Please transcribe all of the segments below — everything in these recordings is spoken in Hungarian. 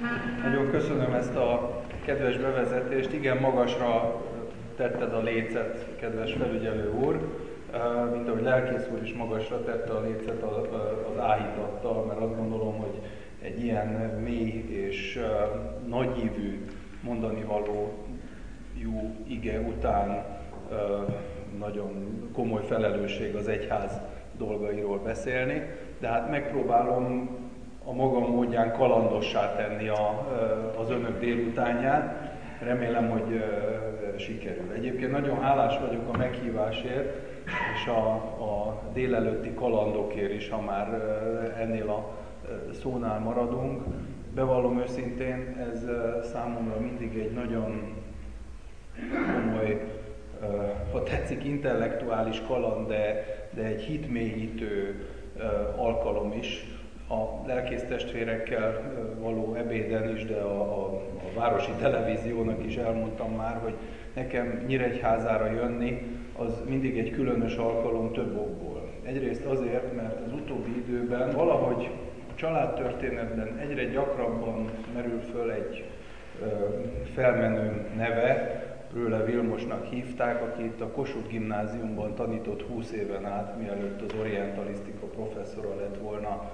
Nagyon köszönöm ezt a kedves bevezetést. Igen, magasra tetted a lécet, kedves felügyelő úr, mint ahogy lelkész úr is magasra tette a lécet az áhítattal, mert azt gondolom, hogy egy ilyen mély és nagyívű mondanivaló jó ige után nagyon komoly felelősség az egyház dolgairól beszélni, de hát megpróbálom a magam módján kalandossá tenni az önök délutánját. Remélem, hogy sikerül. Egyébként nagyon hálás vagyok a meghívásért, és a délelőtti kalandokért is, ha már ennél a szónál maradunk. Bevallom őszintén, ez számomra mindig egy nagyon komoly, ha tetszik, intellektuális kaland, de egy hitmélyítő alkalom is. A lelkész testvérekkel való ebéden is, de a városi televíziónak is elmondtam már, hogy nekem Nyíregyházára jönni, az mindig egy különös alkalom több okból. Egyrészt azért, mert az utóbbi időben valahogy a családtörténetben egyre gyakrabban merül föl egy felmenő neve, Röhle Vilmosnak hívták, aki itt a Kossuth Gimnáziumban tanított 20 éven át, mielőtt az orientalisztika professzora lett volna.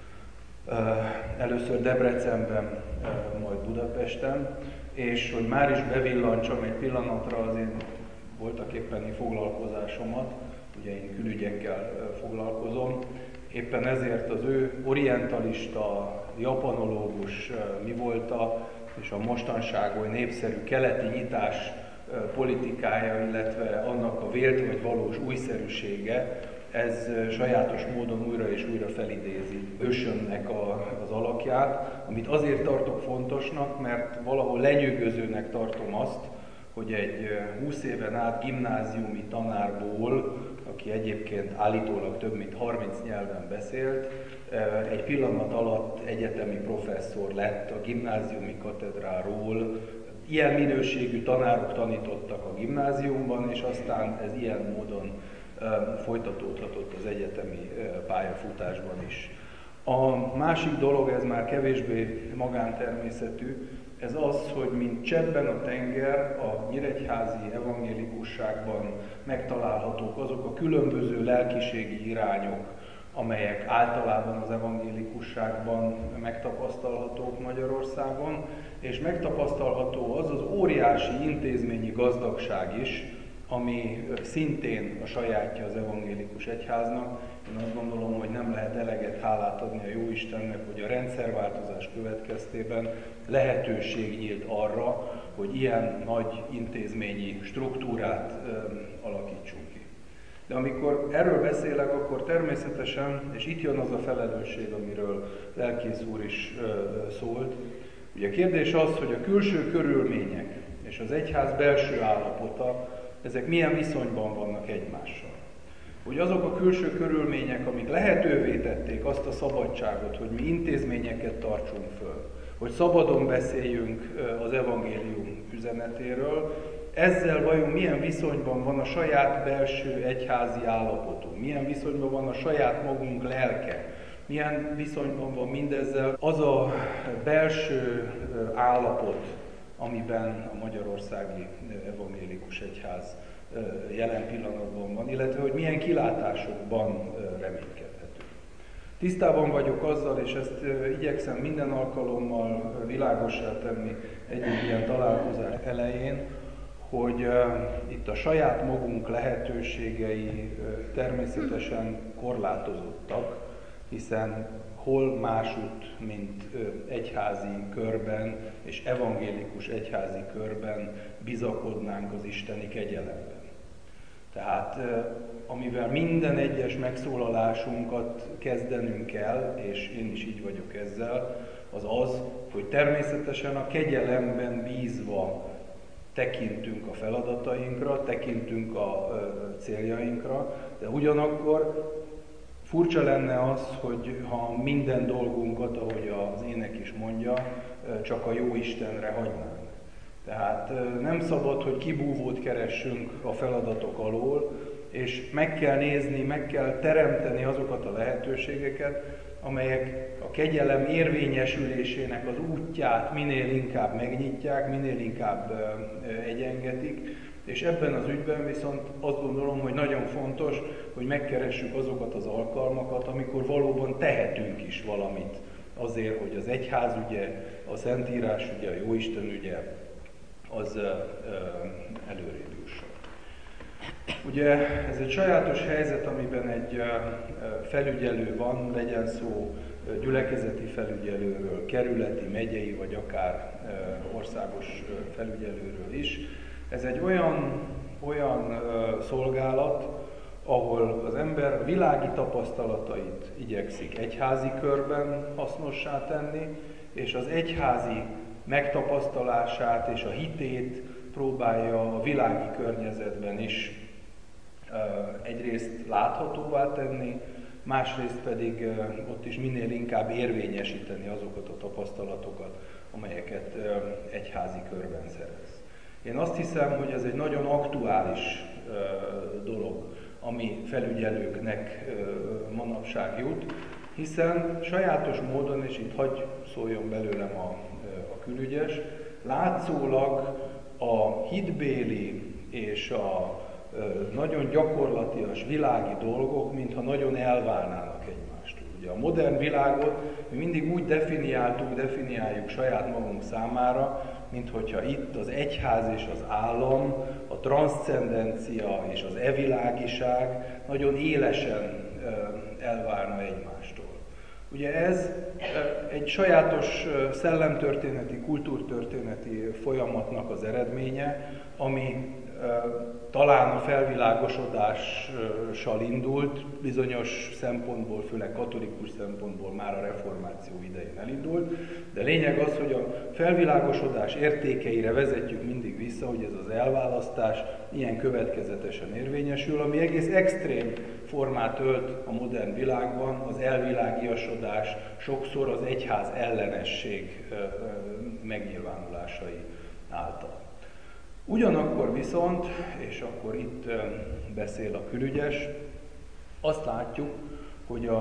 Először Debrecenben, majd Budapesten, és hogy már is bevillantsam egy pillanatra az én voltak éppeni foglalkozásomat, ugye én külügyekkel foglalkozom, éppen ezért az ő orientalista, japanológus mi volta, és a mostanság oly népszerű keleti nyitás politikája, illetve annak a vélt vagy valós újszerűsége, ez sajátos módon újra és újra felidézi ősömnek az alakját, amit azért tartok fontosnak, mert valahol lenyűgözőnek tartom azt, hogy egy 20 éven át gimnáziumi tanárból, aki egyébként állítólag több mint 30 nyelven beszélt, egy pillanat alatt egyetemi professzor lett a gimnáziumi katedráról. Ilyen minőségű tanárok tanítottak a gimnáziumban, és aztán ez ilyen módon folytatódhatott az egyetemi pályafutásban is. A másik dolog, ez már kevésbé magántermészetű, ez az, hogy mint cseppben a tenger, a nyíregyházi evangélikusságban megtalálhatók azok a különböző lelkiségi irányok, amelyek általában az evangélikusságban megtapasztalhatók Magyarországon, és megtapasztalható az az óriási intézményi gazdagság is, ami szintén a sajátja az evangélikus egyháznak. Én azt gondolom, hogy nem lehet eleget hálát adni a Jóistennek, hogy a rendszerváltozás következtében lehetőség nyílt arra, hogy ilyen nagy intézményi struktúrát alakítsunk ki. De amikor erről beszélek, akkor természetesen, és itt jön az a felelősség, amiről lelkész úr is szólt, ugye a kérdés az, hogy a külső körülmények és az egyház belső állapota, ezek milyen viszonyban vannak egymással. Hogy azok a külső körülmények, amik lehetővé tették azt a szabadságot, hogy mi intézményeket tartsunk föl, hogy szabadon beszéljünk az evangélium üzenetéről, ezzel vajon milyen viszonyban van a saját belső egyházi állapotunk, milyen viszonyban van a saját magunk lelke, milyen viszonyban van mindezzel az a belső állapot, amiben a magyarországi evangélikus egyház jelen pillanatban van, illetve hogy milyen kilátásokban reménykedhetünk. Tisztában vagyok azzal, és ezt igyekszem minden alkalommal világossá tenni egy ilyen találkozás elején, hogy itt a saját magunk lehetőségei természetesen korlátozottak, hiszen hol másút, mint egyházi körben és evangélikus egyházi körben bizakodnánk az isteni kegyelemben. Tehát amivel minden egyes megszólalásunkat kezdenünk kell, és én is így vagyok ezzel, az az, hogy természetesen a kegyelemben bízva tekintünk a feladatainkra, tekintünk a céljainkra, de ugyanakkor furcsa lenne az, hogy ha minden dolgunkat, ahogy az ének is mondja, csak a jó Istenre hagynánk. Tehát nem szabad, hogy kibúvót keressünk a feladatok alól, és meg kell nézni, meg kell teremteni azokat a lehetőségeket, amelyek a kegyelem érvényesülésének az útját minél inkább megnyitják, minél inkább egyengetik, és ebben az ügyben viszont azt gondolom, hogy nagyon fontos, hogy megkeressük azokat az alkalmakat, amikor valóban tehetünk is valamit azért, hogy az egyház ügye, a Szentírás ügye, a Jóisten ügye az előrébb jusson. Ugye ez egy sajátos helyzet, amiben egy felügyelő van, legyen szó gyülekezeti felügyelőről, kerületi, megyei vagy akár országos felügyelőről is. Ez egy olyan szolgálat, ahol az ember világi tapasztalatait igyekszik egyházi körben hasznossá tenni, és az egyházi megtapasztalását és a hitét próbálja a világi környezetben is egyrészt láthatóvá tenni, másrészt pedig ott is minél inkább érvényesíteni azokat a tapasztalatokat, amelyeket egyházi körben szerez. Én azt hiszem, hogy ez egy nagyon aktuális dolog, ami felügyelőknek manapság jut, hiszen sajátos módon, és itt hagy szóljon belőlem a külügyes, látszólag a hitbéli és a nagyon gyakorlatias világi dolgok, mintha nagyon elválnának egymástól. Ugye a modern világot mi mindig úgy definiáljuk saját magunk számára, minthogyha itt az egyház és az állam, a transzcendencia és az evilágiság nagyon élesen elválna egymástól. Ugye ez egy sajátos szellemtörténeti, kultúrtörténeti folyamatnak az eredménye, ami talán a felvilágosodással indult, bizonyos szempontból, főleg katolikus szempontból már a reformáció idején elindult, de lényeg az, hogy a felvilágosodás értékeire vezetjük mindig vissza, hogy ez az elválasztás ilyen következetesen érvényesül, ami egész extrém formát ölt a modern világban, az elvilágiasodás, sokszor az egyház ellenesség megnyilvánulásai által. Ugyanakkor viszont, és akkor itt beszél a külügyes, azt látjuk, hogy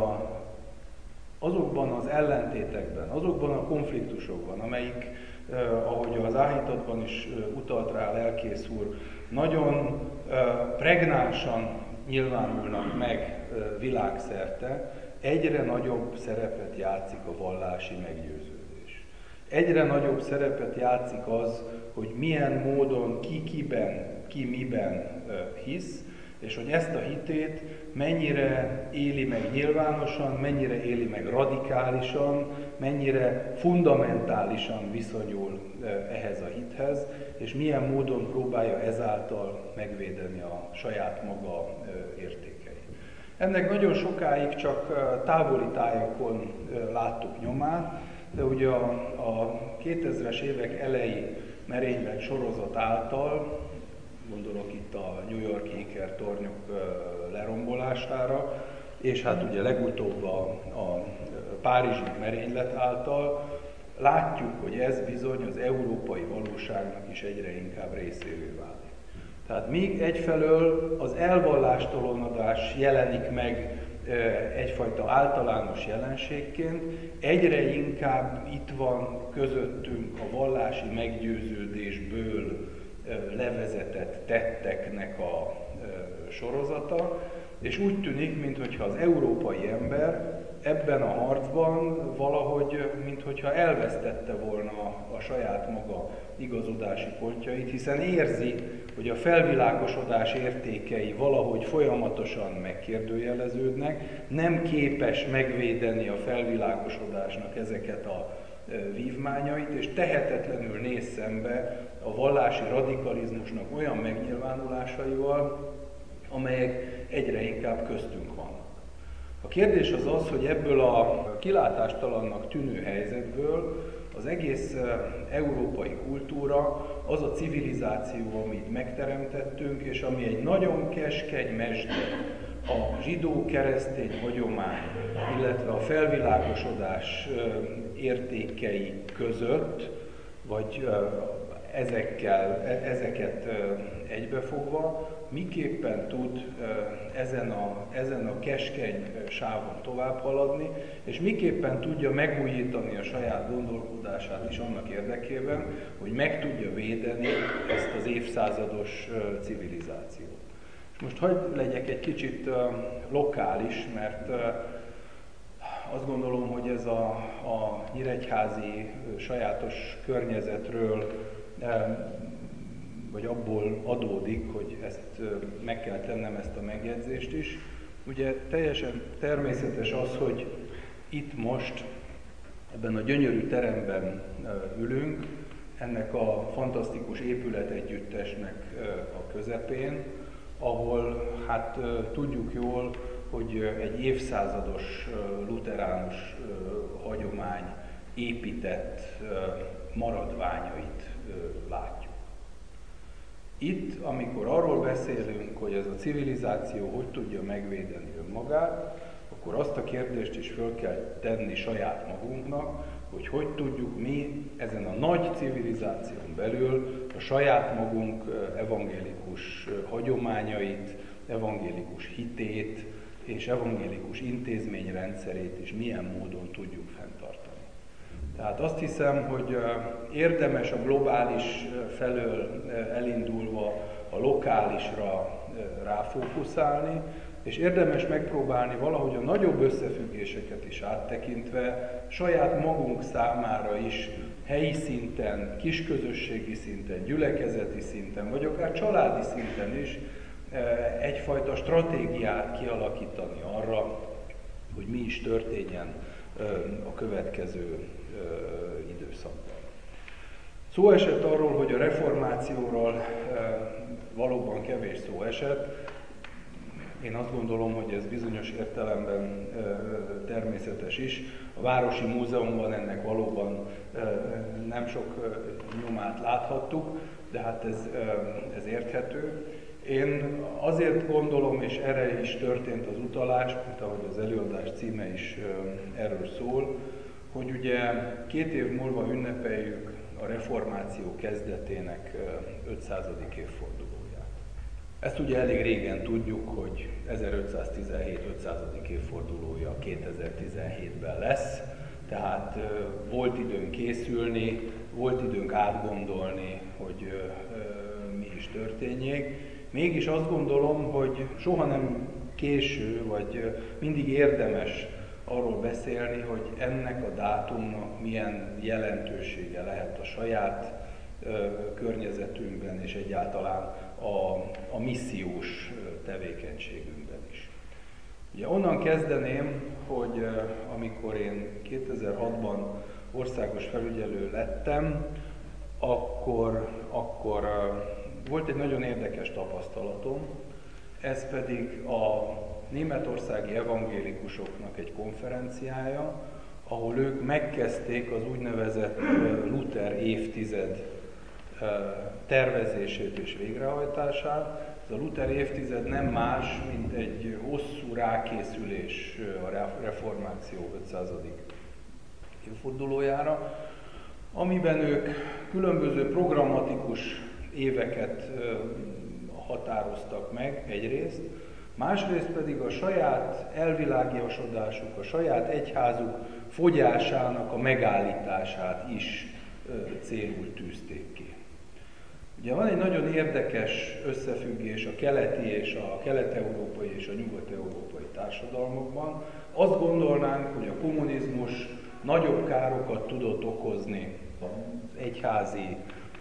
azokban az ellentétekben, azokban a konfliktusokban, amelyik, ahogy az áhítatban is utalt rá a lelkész úr, nagyon pregnánsan nyilvánulnak meg világszerte, egyre nagyobb szerepet játszik a vallási meggyőződés. Egyre nagyobb szerepet játszik az, hogy milyen módon ki kiben, ki miben hisz, és hogy ezt a hitét mennyire éli meg nyilvánosan, mennyire éli meg radikálisan, mennyire fundamentálisan viszonyul ehhez a hithez, és milyen módon próbálja ezáltal megvédeni a saját maga értékeit. Ennek nagyon sokáig csak távoli tájakon láttuk nyomát, de ugye a 2000-es évek elejé merénylet sorozat által, gondolok itt a New York-i ikertornyok lerombolására, és hát ugye legutóbb a párizsi merénylet által látjuk, hogy ez bizony az európai valóságnak is egyre inkább részévé válik. Tehát míg egyfelől az elvallástalanodás jelenik meg egyfajta általános jelenségként, egyre inkább itt van közöttünk a vallási meggyőződésből levezetett tetteknek a sorozata, és úgy tűnik, mintha az európai ember ebben a harcban valahogy, mintha elvesztette volna a saját maga igazodási pontjait, hiszen érzi, hogy a felvilágosodás értékei valahogy folyamatosan megkérdőjeleződnek, nem képes megvédeni a felvilágosodásnak ezeket a vívmányait, és tehetetlenül néz szembe a vallási radikalizmusnak olyan megnyilvánulásaival, amelyek egyre inkább köztünk vannak. A kérdés az az, hogy ebből a kilátástalannak tűnő helyzetből az egész európai kultúra, az a civilizáció, amit megteremtettünk, és ami egy nagyon keskeny mesdje a zsidó-keresztény hagyomány, illetve a felvilágosodás értékei között, vagy ezeket egybefogva, miképpen tud ezen a keskeny sávon tovább haladni, és miképpen tudja megújítani a saját gondolkodását is annak érdekében, hogy meg tudja védeni ezt az évszázados civilizációt. És most hadd legyek egy kicsit lokális, mert azt gondolom, hogy ez a nyíregyházi sajátos környezetről, vagy abból adódik, hogy ezt meg kell tennem, ezt a megjegyzést is. Ugye teljesen természetes az, hogy itt most, ebben a gyönyörű teremben ülünk, ennek a fantasztikus épületegyüttesnek a közepén, ahol hát tudjuk jól, hogy egy évszázados lutheránus hagyomány épített maradványait látjuk. Itt, amikor arról beszélünk, hogy ez a civilizáció hogy tudja megvédeni önmagát, akkor azt a kérdést is föl kell tenni saját magunknak, hogy tudjuk mi ezen a nagy civilizáción belül a saját magunk evangélikus hagyományait, evangélikus hitét és evangélikus intézményrendszerét is milyen módon tudjuk fenntartani. Tehát azt hiszem, hogy érdemes a globális felől elindulva a lokálisra ráfókuszálni, és érdemes megpróbálni valahogy a nagyobb összefüggéseket is áttekintve saját magunk számára is helyi szinten, kisközösségi szinten, gyülekezeti szinten, vagy akár családi szinten is egyfajta stratégiát kialakítani arra, hogy mi is történjen a következő időszakban. Szó esett arról, hogy a reformációról valóban kevés szó esett. Én azt gondolom, hogy ez bizonyos értelemben természetes is. A Városi Múzeumban ennek valóban nem sok nyomát láthattuk, de hát ez érthető. Én azért gondolom, és erre is történt az utalás, mint ahogy az előadás címe is erről szól, hogy ugye 2 év múlva ünnepeljük a reformáció kezdetének 500. évfordulóját. Ezt ugye elég régen tudjuk, hogy 1517 500. évfordulója 2017-ben lesz, tehát volt időnk készülni, volt időnk átgondolni, hogy mi is történjék. Mégis azt gondolom, hogy soha nem késő, vagy mindig érdemes arról beszélni, hogy ennek a dátumnak milyen jelentősége lehet a saját környezetünkben, és egyáltalán a missziós tevékenységünkben is. Ugye onnan kezdeném, hogy amikor én 2006-ban országos felügyelő lettem, akkor volt egy nagyon érdekes tapasztalatom, ez pedig a németországi evangélikusoknak egy konferenciája, ahol ők megkezdték az úgynevezett Luther évtized tervezését és végrehajtását. Ez a Luther évtized nem más, mint egy hosszú rákészülés a reformáció 500. évfordulójára, amiben ők különböző programatikus éveket határoztak meg egyrészt, másrészt pedig a saját elvilágiasodásuk, a saját egyházuk fogyásának a megállítását is célul tűzték ki. Ugye van egy nagyon érdekes összefüggés a keleti és a kelet-európai és a nyugat-európai társadalmakban. Azt gondolnánk, hogy a kommunizmus nagyobb károkat tudott okozni az egyházi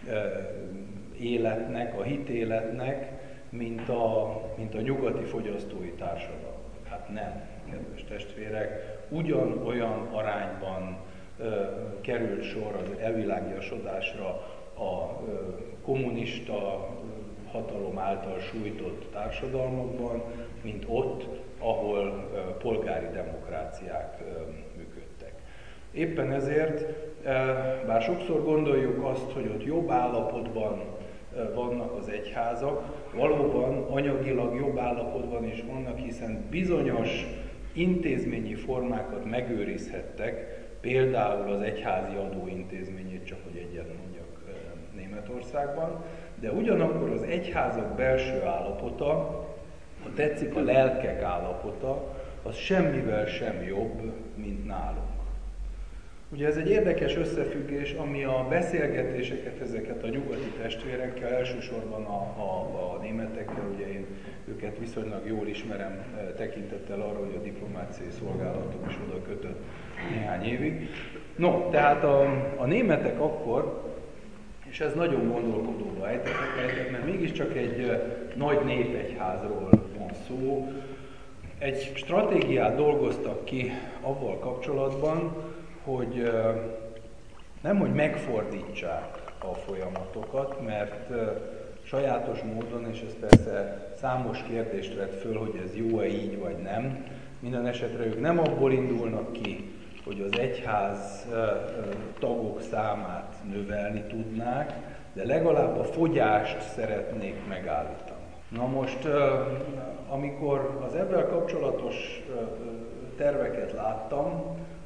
életnek, a hitéletnek, mint a nyugati fogyasztói társadalom. Hát nem, kedves testvérek, ugyanolyan arányban került sor az elvilágiasodásra a kommunista hatalom által sújtott társadalmakban, mint ott, ahol polgári demokráciák működtek. Éppen ezért, bár sokszor gondoljuk azt, hogy ott jobb állapotban vannak az egyházak, valóban anyagilag jobb állapotban is vannak, hiszen bizonyos intézményi formákat megőrizhettek, például az egyházi adó intézményét, csak hogy egyet mondjak Németországban, de ugyanakkor az egyházak belső állapota, ha tetszik a lelkek állapota, az semmivel sem jobb, mint nálunk. Ugye ez egy érdekes összefüggés, ami a beszélgetéseket, ezeket a nyugati testvérekkel, elsősorban a németekkel, ugye én őket viszonylag jól ismerem, tekintettel arra, hogy a diplomáciai szolgálatom is oda kötött néhány évig. No, tehát a németek akkor, és ez nagyon gondolkodóba ejtett, mert mégiscsak egy nagy népegyházról van szó, egy stratégiát dolgoztak ki avval kapcsolatban, hogy nemhogy megfordítsák a folyamatokat, mert sajátos módon, és ez persze számos kérdést vett föl, hogy ez jó-e így vagy nem, minden esetre ők nem abból indulnak ki, hogy az egyház tagok számát növelni tudnák, de legalább a fogyást szeretnék megállítani. Na most, amikor az ebben kapcsolatos terveket láttam,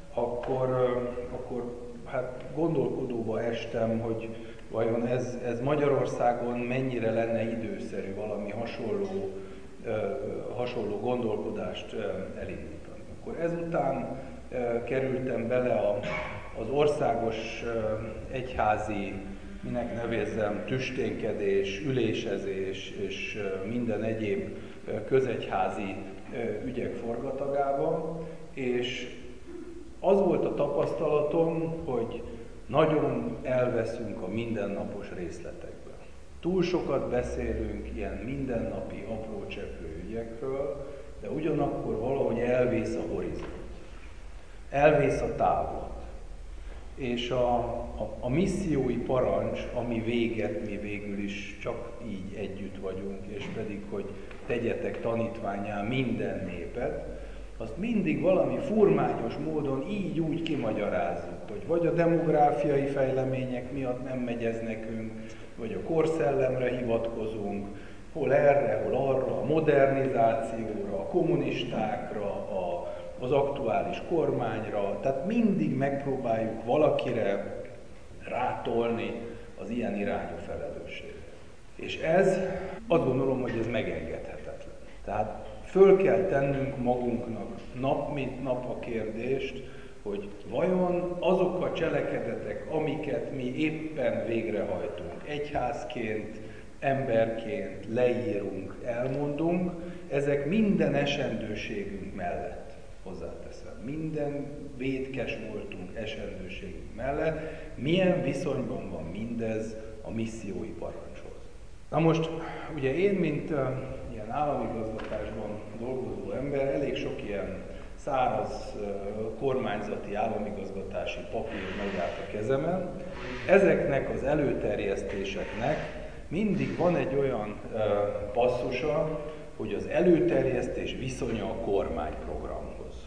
akkor hát gondolkodóba estem, hogy vajon ez Magyarországon mennyire lenne időszerű valami hasonló gondolkodást elindítani. Akkor ezután kerültem bele az országos egyházi, minek nevezzem, tüsténkedés, ülésezés és minden egyéb közegyházi ügyek forgatagába, és az volt a tapasztalatom, hogy nagyon elveszünk a mindennapos részletekben. Túl sokat beszélünk ilyen mindennapi apró cseprő ügyekről, de ugyanakkor valahogy elvész a horizont. Elvész a távlat. És a missziói parancs, ami véget, mi végül is csak így együtt vagyunk, és pedig, hogy tegyetek tanítvánnyá minden népet, azt mindig valami furmányos módon így úgy kimagyarázzuk, hogy vagy a demográfiai fejlemények miatt nem megy ez nekünk, vagy a korszellemre hivatkozunk, hol erre, hol arra, a modernizációra, a kommunistákra, az aktuális kormányra, tehát mindig megpróbáljuk valakire rátolni az ilyen irányú felelősséget. És ez, azt gondolom, hogy ez megengedhetetlen. Tehát föl kell tennünk magunknak nap mint nap a kérdést, hogy vajon azok a cselekedetek, amiket mi éppen végrehajtunk, egyházként, emberként leírunk, elmondunk, ezek minden esendőségünk mellett, hozzáteszem, minden vétkes voltunk esendőségünk mellett, milyen viszonyban van mindez a missziói parancshoz. Na most, ugye én, mint ilyen államigazgatásban dolgozó ember, elég sok ilyen száraz kormányzati államigazgatási papír megy át a kezemen. Ezeknek az előterjesztéseknek mindig van egy olyan passzusa, hogy az előterjesztés viszonya a kormányprogramhoz.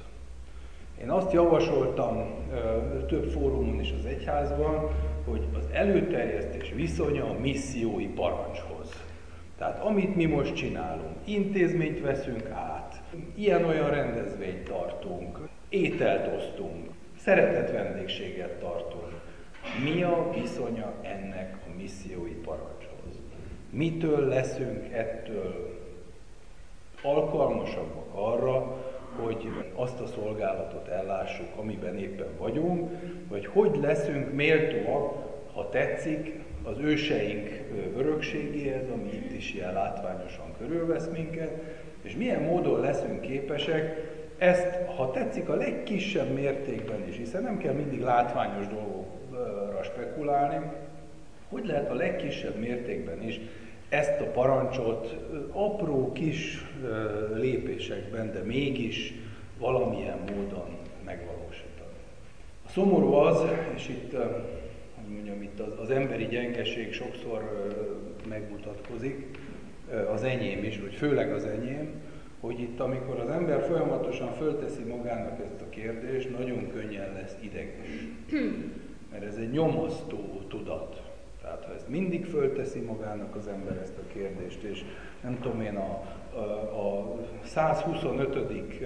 Én azt javasoltam több fórumon is az egyházban, hogy az előterjesztés viszonya a missziói parancshoz. Tehát amit mi most csinálunk, intézményt veszünk át, ilyen-olyan rendezvényt tartunk, ételt osztunk, szeretett vendégséget tartunk. Mi a viszonya ennek a missziói parancshoz? Mitől leszünk ettől alkalmasabbak arra, hogy azt a szolgálatot ellássuk, amiben éppen vagyunk, vagy hogy leszünk méltóak, ha tetszik, az őseink örökségéhez, ami itt is ilyen látványosan körülvesz minket, és milyen módon leszünk képesek ezt, ha tetszik, a legkisebb mértékben is, hiszen nem kell mindig látványos dolgokra spekulálni, hogy lehet a legkisebb mértékben is ezt a parancsot apró kis lépésekben, de mégis valamilyen módon megvalósítani. A szomorú az, és itt, itt az emberi gyengeség sokszor megmutatkozik, az enyém is, vagy főleg az enyém, hogy itt, amikor az ember folyamatosan fölteszi magának ezt a kérdést, nagyon könnyen lesz ideges. Mert ez egy nyomasztó tudat. Tehát ha ezt mindig fölteszi magának az ember ezt a kérdést, és nem tudom én, a 125.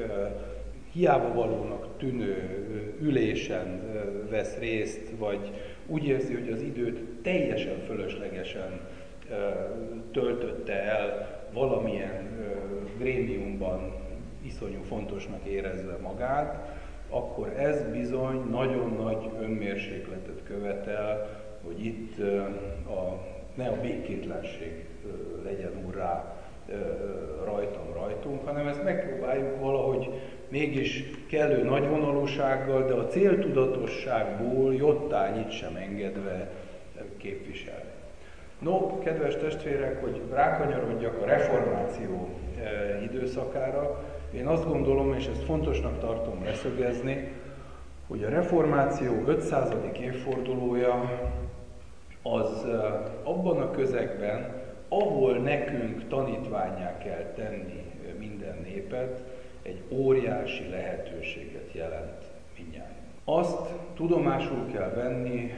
hiába valónak tűnő ülésen vesz részt, vagy úgy érzi, hogy az időt teljesen fölöslegesen töltötte el valamilyen grémiumban iszonyú fontosnak érezve magát, akkor ez bizony nagyon nagy önmérsékletet követel, hogy itt ne a békétlenség legyen urrá rajtunk, hanem ezt megpróbáljuk valahogy mégis kellő nagyvonalúsággal, de a céltudatosságból jottányit sem engedve képviselni. No, kedves testvérek, hogy rákanyarodjak a reformáció időszakára, én azt gondolom, és ezt fontosnak tartom leszögezni, hogy a reformáció 500. évfordulója az abban a közegben, ahol nekünk tanítvánnyá kell tenni minden népet, egy óriási lehetőséget jelent mindnyáján. Azt tudomásul kell venni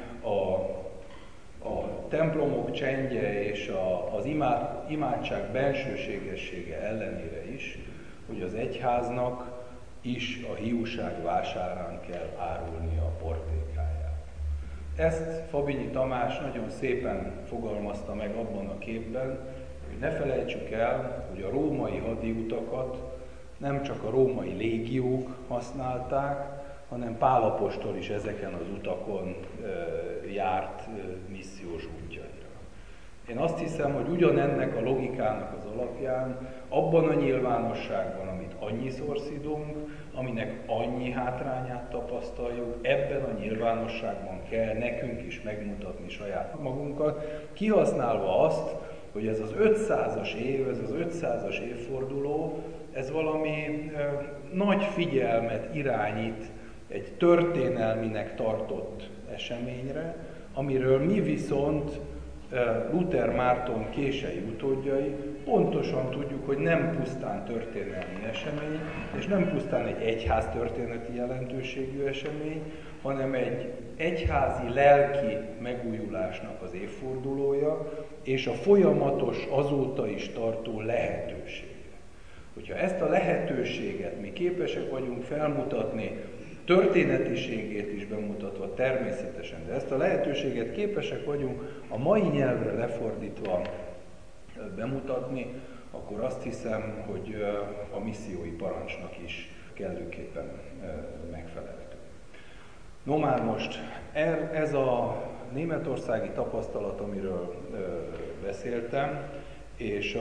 a templomok csendje és az imádság bensőségessége ellenére is, hogy az egyháznak is a hiúság vásárán kell árulni a portékáját. Ezt Fabinyi Tamás nagyon szépen fogalmazta meg abban a képben, hogy ne felejtsük el, hogy a római hadiutakat nem csak a római légiók használták, hanem Pál apostol is ezeken az utakon járt missziós útjaira. Én azt hiszem, hogy ugyanennek a logikának az alapján, abban a nyilvánosságban, amit annyiszor szidunk, aminek annyi hátrányát tapasztaljuk, ebben a nyilvánosságban kell nekünk is megmutatni saját magunkat, kihasználva azt, hogy ez az 500-as év, ez az 500-as évforduló, ez valami nagy figyelmet irányít egy történelminek tartott eseményre, amiről mi viszont Luther Márton kései utódjai pontosan tudjuk, hogy nem pusztán történelmi esemény, és nem pusztán egy egyház történeti jelentőségű esemény, hanem egy egyházi lelki megújulásnak az évfordulója, és a folyamatos, azóta is tartó lehetősége. Hogyha ezt a lehetőséget mi képesek vagyunk felmutatni, történetiségét is bemutatva természetesen, de ezt a lehetőséget képesek vagyunk a mai nyelvre lefordítva bemutatni, akkor azt hiszem, hogy a missziói parancsnak is kellőképpen megfelelhető. No már most, ez a németországi tapasztalat, amiről beszéltem, és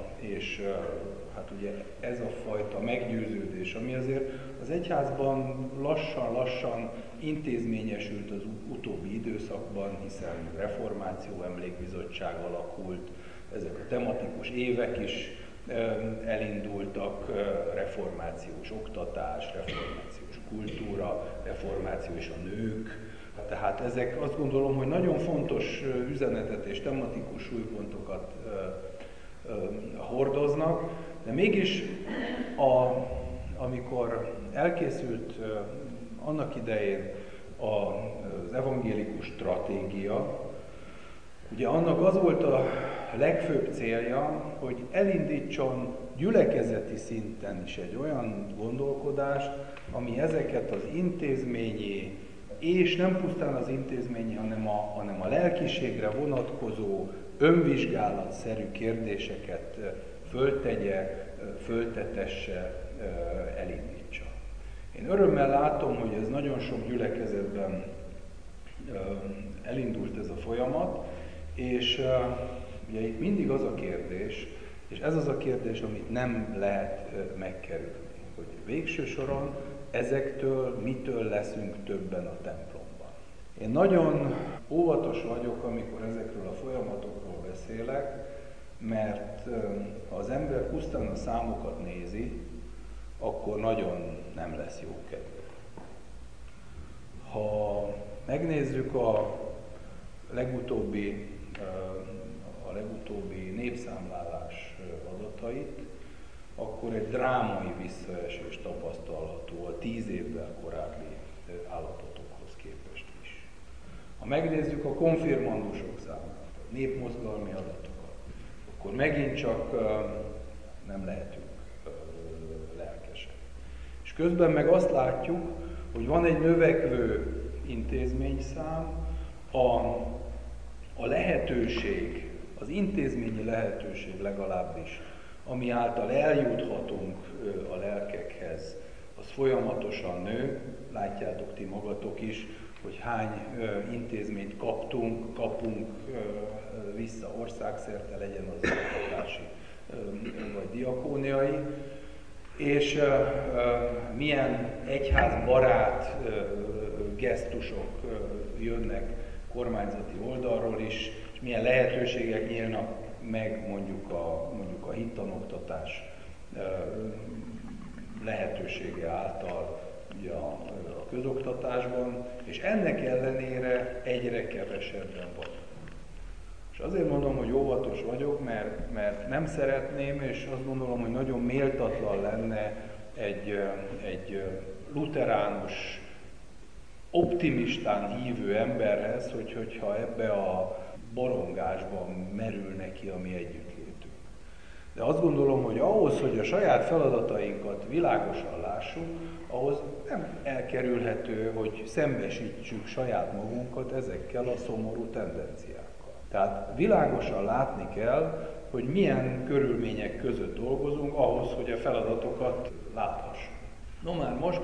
hát ugye ez a fajta meggyőződés, ami azért az egyházban lassan-lassan intézményesült az utóbbi időszakban, hiszen reformáció emlékbizottság alakult, ezek a tematikus évek is elindultak, reformációs oktatás, reformációs kultúra, reformáció és a nők. Tehát ezek azt gondolom, hogy nagyon fontos üzenetet és tematikus súlypontokat hordoznak, de mégis amikor elkészült annak idején az evangélikus stratégia, ugye annak az volt a legfőbb célja, hogy elindítson gyülekezeti szinten is egy olyan gondolkodást, ami ezeket az intézményi, és nem pusztán az intézményi, hanem a lelkiségre vonatkozó önvizsgálatszerű kérdéseket föltetesse, elindítsa. Én örömmel látom, hogy ez nagyon sok gyülekezetben elindult ez a folyamat, és ugye itt mindig az a kérdés, és ez az a kérdés, amit nem lehet megkerülni, hogy végső soron ezektől mitől leszünk többen a templomban. Én nagyon óvatos vagyok, amikor ezekről a folyamatokról beszélek, mert ha az ember pusztán a számokat nézi, akkor nagyon nem lesz jó kedve. Ha megnézzük a legutóbbi népszámlálás adatait, akkor egy drámai visszaesés tapasztalható a 10 évvel korábbi állapotokhoz képest is. Ha megnézzük a konfirmandusok számát, a népmozgalmi adatokat, akkor megint csak nem lehetünk lelkesek. És közben meg azt látjuk, hogy van egy növekvő intézményszám, a lehetőség az intézményi lehetőség legalábbis, ami által eljuthatunk a lelkekhez, az folyamatosan nő. Látjátok ti magatok is, hogy hány intézményt kapunk vissza országszerte, legyen az oktatási vagy diakóniai, és milyen egyházbarát gesztusok jönnek kormányzati oldalról is, és milyen lehetőségek nyílnak meg mondjuk a hittanoktatás lehetősége által ugye a közoktatásban, és ennek ellenére egyre kevesebben van. És azért mondom, hogy óvatos vagyok, mert nem szeretném, és azt gondolom, hogy nagyon méltatlan lenne egy luteránus, optimistán hívő emberhez, hogyha ebbe a borongásban merül neki a mi együttlétünk. De azt gondolom, hogy ahhoz, hogy a saját feladatainkat világosan lássuk, ahhoz nem elkerülhető, hogy szembesítsük saját magunkat ezekkel a szomorú tendenciákkal. Tehát világosan látni kell, hogy milyen körülmények között dolgozunk ahhoz, hogy a feladatokat láthassuk. No már most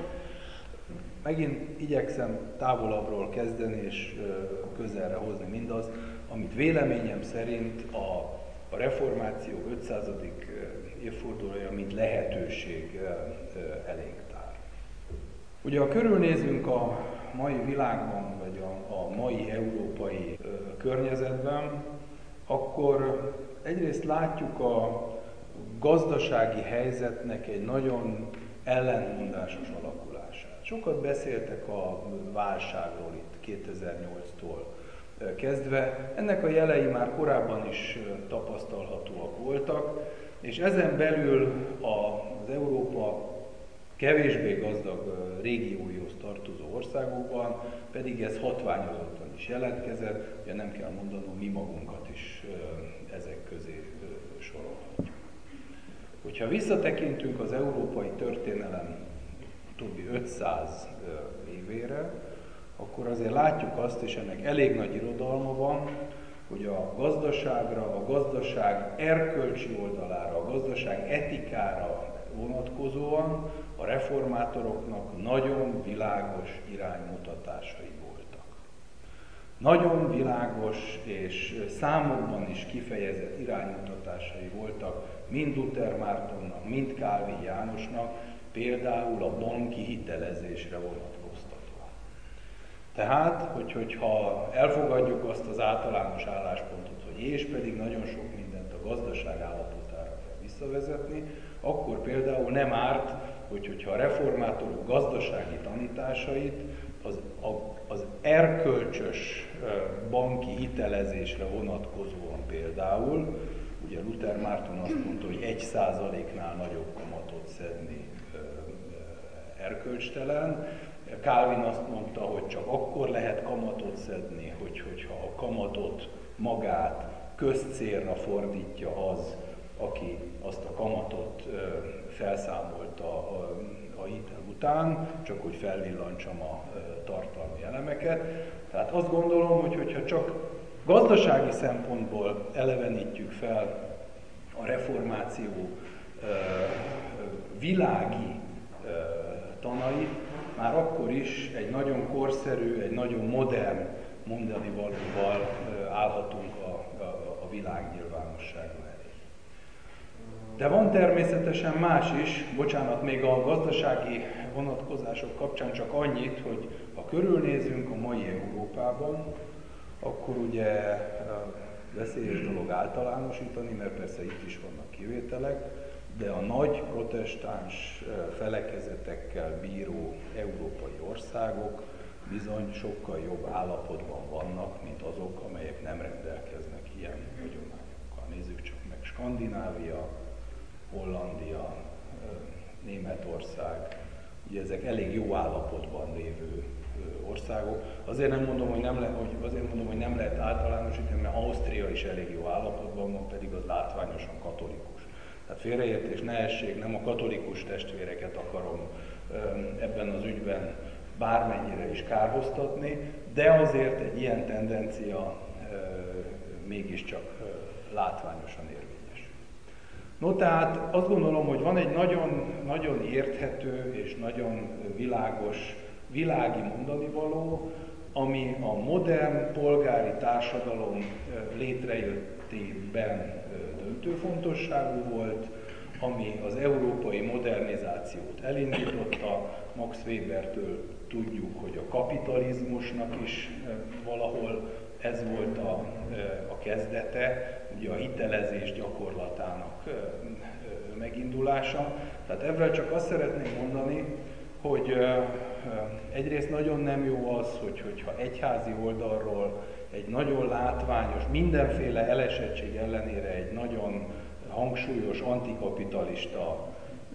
megint igyekszem távolabbról kezdeni és közelre hozni mindazt, amit véleményem szerint a reformáció 500. évfordulója, mint lehetőség elénk tár. Ugye, ha körülnézünk a mai világban, vagy a mai európai környezetben, akkor egyrészt látjuk a gazdasági helyzetnek egy nagyon ellentmondásos alakulását. Sokat beszéltek a válságról itt 2008-tól kezdve. Ennek a jelei már korábban is tapasztalhatóak voltak, és ezen belül az Európa kevésbé gazdag régióihoz tartozó országokban pedig ez hatványozottan is jelentkezett, ugye nem kell mondanom, mi magunkat is ezek közé sorolhatjuk. Hogyha visszatekintünk az európai történelem utóbbi 500 évére, akkor azért látjuk azt, és ennek elég nagy irodalma van, hogy a gazdaságra, a gazdaság erkölcsi oldalára, a gazdaság etikára vonatkozóan a reformátoroknak nagyon világos iránymutatásai voltak. Nagyon világos és számokban is kifejezett iránymutatásai voltak mind Luther Mártonnak, mind Kálvin Jánosnak, például a banki hitelezésre vonatkoztatva. Tehát, hogyha elfogadjuk azt az általános álláspontot, hogy és pedig nagyon sok mindent a gazdaság állapotára kell visszavezetni, akkor például nem árt, hogyha a reformátorok gazdasági tanításait az erkölcsös banki hitelezésre vonatkozóan például, ugye Luther Márton azt mondta, hogy 1%-nál nagyobb kamatot szedni erkölcstelen. Calvin azt mondta, hogy csak akkor lehet kamatot szedni, hogyha a kamatot magát közcélra fordítja az, aki azt a kamatot felszámolta a hitel után, csak hogy felvillantsam a tartalmi elemeket. Tehát azt gondolom, hogy hogyha csak gazdasági szempontból elevenítjük fel a reformáció világi tanait, már akkor is egy nagyon korszerű, egy nagyon modern mondani valóval állhatunk a világ nyilvánossága elé. De van természetesen más is, bocsánat, még a gazdasági vonatkozások kapcsán csak annyit, hogy ha körülnézünk a mai Európában, akkor ugye veszélyes dolog általánosítani, mert persze itt is vannak kivételek, de a nagy protestáns felekezetekkel bíró európai országok bizony sokkal jobb állapotban vannak, mint azok, amelyek nem rendelkeznek ilyen hagyományokkal. Nézzük csak meg Skandinávia, Hollandia, Németország, ugye ezek elég jó állapotban lévő országok. Azért mondom, hogy nem lehet általánosítani, mert Ausztria is elég jó állapotban van, pedig az látványosan katolikus. Tehát félreértés ne essék, nem a katolikus testvéreket akarom ebben az ügyben bármennyire is kárhoztatni, de azért egy ilyen tendencia mégiscsak látványosan érvényesül. No, tehát azt gondolom, hogy van egy nagyon érthető és nagyon világos világi mondanivaló, ami a modern polgári társadalom létrejöttében döntő fontosságú volt, ami az európai modernizációt elindította. Max Webertől tudjuk, hogy a kapitalizmusnak is valahol ez volt a kezdete, ugye a hitelezés gyakorlatának megindulása. Tehát ebből csak azt szeretném mondani, hogy egyrészt nagyon nem jó az, hogyha egyházi oldalról egy nagyon látványos, mindenféle elesettség ellenére egy nagyon hangsúlyos antikapitalista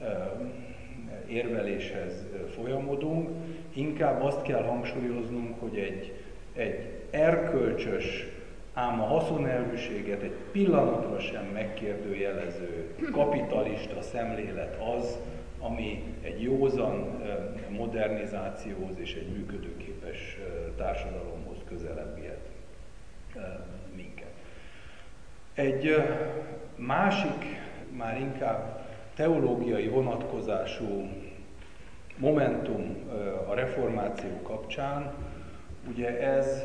érveléshez folyamodunk. Inkább azt kell hangsúlyoznunk, hogy egy erkölcsös, ám a haszonelvűséget egy pillanatra sem megkérdőjelező kapitalista szemlélet az, ami egy józan modernizációhoz és egy működőképes társadalomhoz közelebb vihet minket. Egy másik, már inkább teológiai vonatkozású momentum a reformáció kapcsán, ugye ez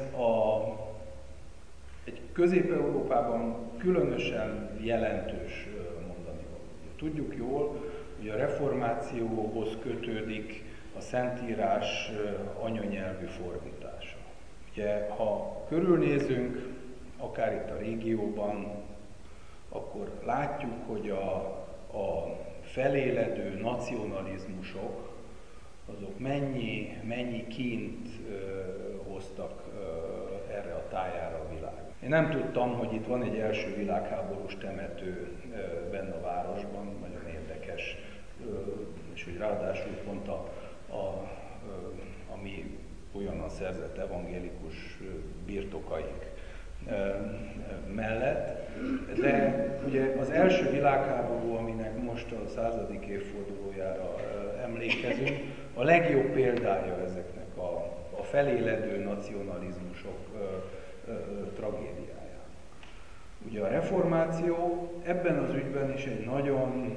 egy Közép-Európában különösen jelentős mondani való. Tudjuk jól, hogy a reformációhoz kötődik a Szentírás anyanyelvű fordítása. Ugye, ha körülnézünk, akár itt a régióban, akkor látjuk, hogy a feléledő nacionalizmusok, azok mennyi kínt hoztak erre a tájára a világ. Én nem tudtam, hogy itt van egy első világháborús temető benne a városban, nagyon érdekes, és hogy ráadásul pont a mi olyanan szerzett evangélikus birtokaink mellett, de ugye az első világháború, aminek most a 100. évfordulójára emlékezünk, a legjobb példája ezeknek a feléledő nacionalizmusok tragédiájának. Ugye a reformáció ebben az ügyben is egy nagyon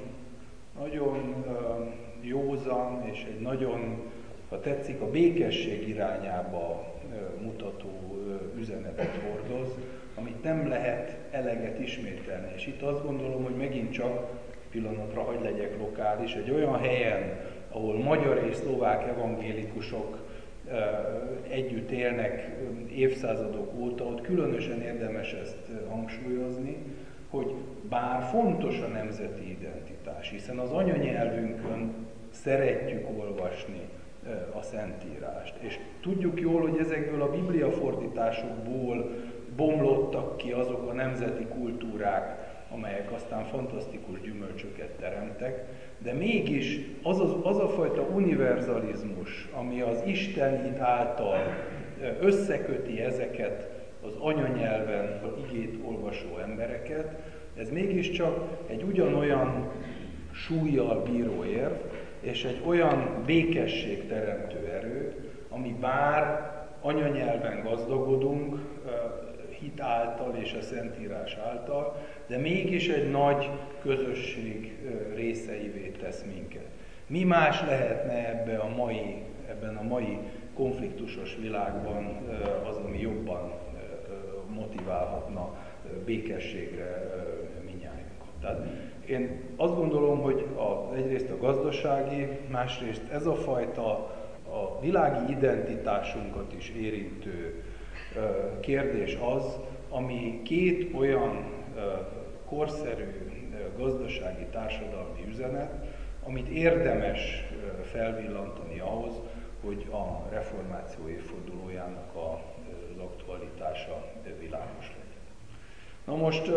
józan és egy nagyon, ha tetszik, a békesség irányába mutató üzenetet hordoz, amit nem lehet eleget ismételni. És itt azt gondolom, hogy megint csak pillanatra hadd legyek lokális, egy olyan helyen, ahol magyar és szlovák evangélikusok együtt élnek évszázadok óta, ott különösen érdemes ezt hangsúlyozni, hogy bár fontos a nemzeti identitás, hiszen az anyanyelvünkön szeretjük olvasni a Szentírást. És tudjuk jól, hogy ezekből a bibliafordításokból bomlottak ki azok a nemzeti kultúrák, amelyek aztán fantasztikus gyümölcsöket teremtek, de mégis az a fajta univerzalizmus, ami az Isten által összeköti ezeket az anyanyelven igét olvasó embereket, ez mégiscsak egy ugyanolyan súllyal bíró érv, és egy olyan békességteremtő erő, ami bár anyanyelven gazdagodunk, hit által és a Szentírás által, de mégis egy nagy közösség részeivé tesz minket. Mi más lehetne ebben a mai konfliktusos világban az, ami jobban motiválhatna békességre minnyájunkat. Tehát én azt gondolom, hogy egyrészt a gazdasági, másrészt ez a fajta a világi identitásunkat is érintő kérdés az, ami két olyan korszerű gazdasági társadalmi üzenet, amit érdemes felvillantani ahhoz, hogy a reformáció évfordulójának az aktualitása világos legyen. Na most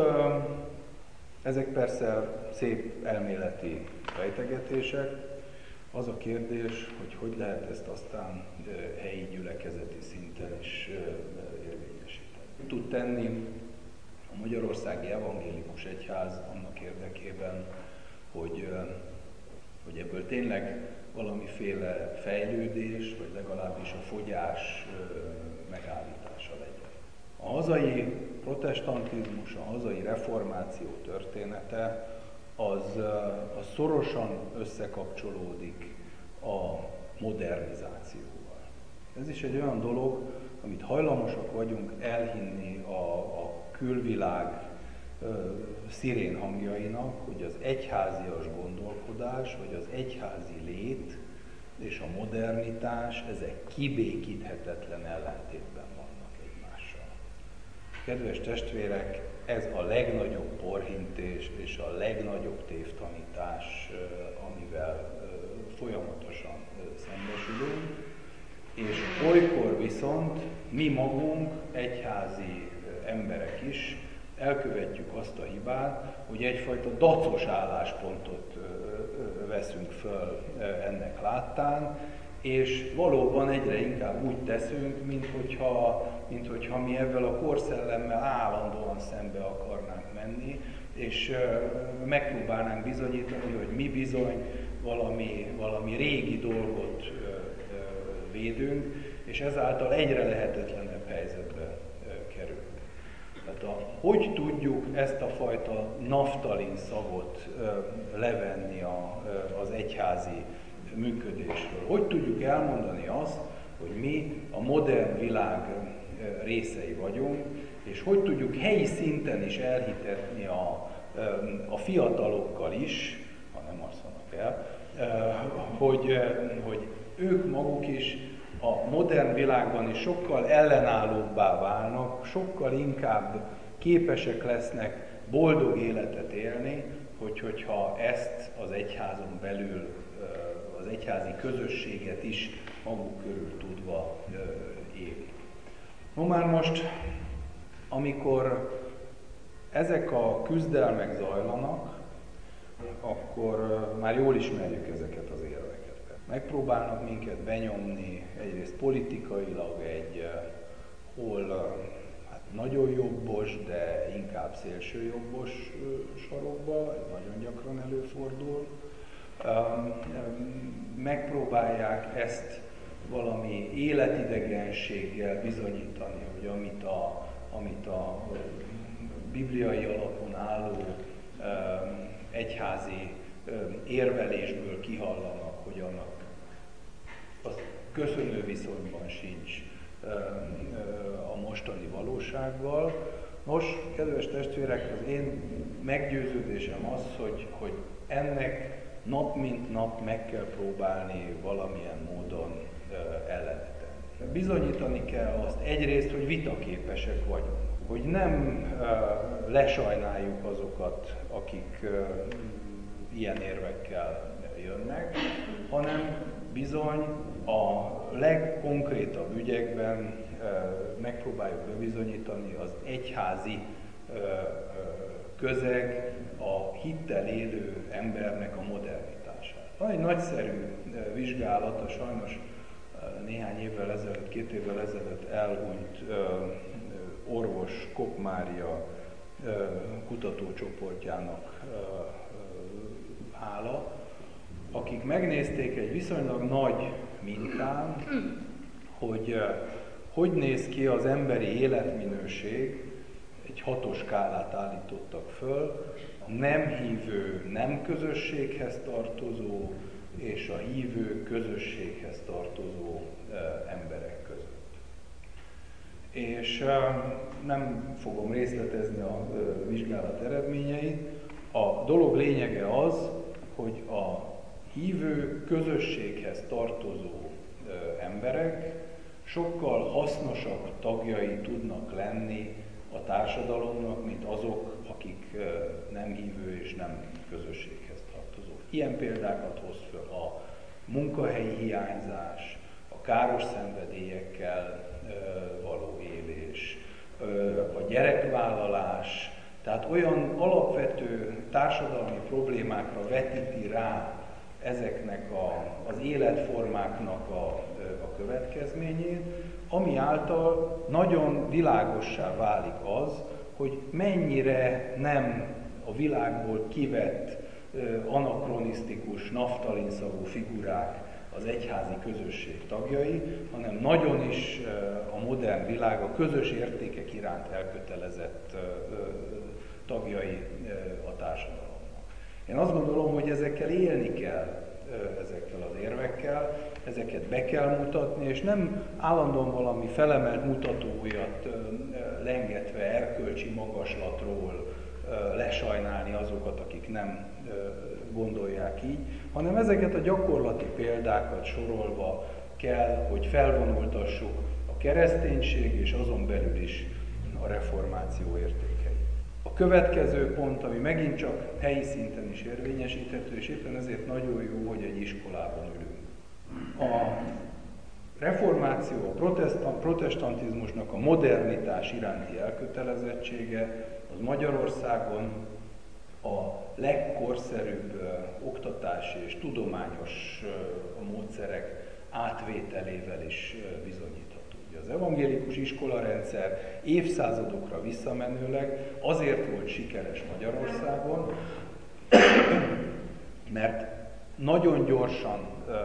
ezek persze szép elméleti fejtegetések. Az a kérdés, hogy lehet ezt aztán helyi gyülekezeti szinten is érvényesíteni. Tud tenni a Magyarországi Evangélikus Egyház annak érdekében, hogy ebből tényleg valamiféle fejlődés, vagy legalábbis a fogyás megállítása legyen. A hazai protestantizmus, a hazai reformáció története az szorosan összekapcsolódik a modernizációval. Ez is egy olyan dolog, amit hajlamosak vagyunk elhinni a külvilág szirén hangjainak, hogy az egyházias gondolkodás, vagy az egyházi lét és a modernitás, ezek kibékíthetetlen ellentétben vannak egymással. Kedves testvérek, ez a legnagyobb porhintés és a legnagyobb tévtanítás, amivel folyamatosan szembesülünk, és olykor viszont mi magunk, egyházi emberek is elkövetjük azt a hibát, hogy egyfajta dacos álláspontot veszünk föl ennek láttán, és valóban egyre inkább úgy teszünk, minthogyha mi ezzel a korszellemmel állandóan szembe akarnánk menni, és megpróbálnánk bizonyítani, hogy mi bizony valami régi dolgot védünk, és ezáltal egyre lehetetlenebb helyzetbe kerülünk. Tehát hogy tudjuk ezt a fajta naftalin szagot levenni az egyházi működésről? Hogy tudjuk elmondani azt, hogy mi a modern világ részei vagyunk, és hogy tudjuk helyi szinten is elhitetni a fiatalokkal is, ha nem alszanak el, hogy ők maguk is a modern világban is sokkal ellenállóbbá válnak, sokkal inkább képesek lesznek boldog életet élni, hogyha ezt az egyházon belül, az egyházi közösséget is maguk körül tudva élik. No már most, amikor ezek a küzdelmek zajlanak, akkor már jól ismerjük ezeket az érveket. Megpróbálnak minket benyomni egyrészt politikailag hol nagyon jobbos, de inkább szélsőjobbos sarokba, ez nagyon gyakran előfordul. Megpróbálják ezt valami életidegenséggel bizonyítani, hogy amit a bibliai alapon álló egyházi érvelésből kihallanak, hogy annak az köszönő viszonyban sincs a mostani valósággal. Nos, kedves testvérek, az én meggyőződésem az, hogy ennek nap mint nap meg kell próbálni valamilyen módon ellenetenni. Bizonyítani kell azt egyrészt, hogy vitaképesek vagyunk, hogy nem lesajnáljuk azokat, akik ilyen érvekkel jönnek, hanem bizony a legkonkrétabb ügyekben megpróbáljuk bebizonyítani az egyházi közeg a hittel élő embernek a modernitását. Van egy nagyszerű vizsgálata, sajnos néhány évvel ezelőtt, 2 évvel ezelőtt elhunyt orvos Kopp Mária kutatócsoportjának hála, akik megnézték egy viszonylag nagy mintán, hogy néz ki az emberi életminőség, egy 6-os skálát állítottak föl, a nem hívő nem közösséghez tartozó és a hívő közösséghez tartozó emberek között. És nem fogom részletezni a vizsgálat eredményeit. A dolog lényege az, hogy a hívő közösséghez tartozó emberek sokkal hasznosabb tagjai tudnak lenni a társadalomnak, mint azok, akik nem hívő és nem közösséghez tartozók. Ilyen példákat hoz föl a munkahelyi hiányzás, a káros szenvedélyekkel való élés, a gyerekvállalás, tehát olyan alapvető társadalmi problémákra vetíti rá ezeknek az életformáknak a következményét, ami által nagyon világossá válik az, hogy mennyire nem a világból kivett anakronisztikus, naftalinszagú figurák az egyházi közösség tagjai, hanem nagyon is a modern világ a közös értékek iránt elkötelezett tagjai a társadalomnak. Én azt gondolom, hogy ezekkel élni kell, ezekkel az érvekkel, ezeket be kell mutatni, és nem állandóan valami felemelt mutatóujjat lengetve erkölcsi magaslatról lesajnálni azokat, akik nem gondolják így, hanem ezeket a gyakorlati példákat sorolva kell, hogy felvonultassuk a kereszténység és azon belül is a reformáció értékeit. A következő pont, ami megint csak helyi szinten is érvényesíthető, és éppen ezért nagyon jó, hogy egy iskolában ülünk. A reformáció, a protestantizmusnak a modernitás iránti elkötelezettsége az Magyarországon a legkorszerűbb oktatási és tudományos módszerek átvételével is bizonyítható. Az evangélikus iskolarendszer évszázadokra visszamenőleg azért volt sikeres Magyarországon, mert nagyon gyorsan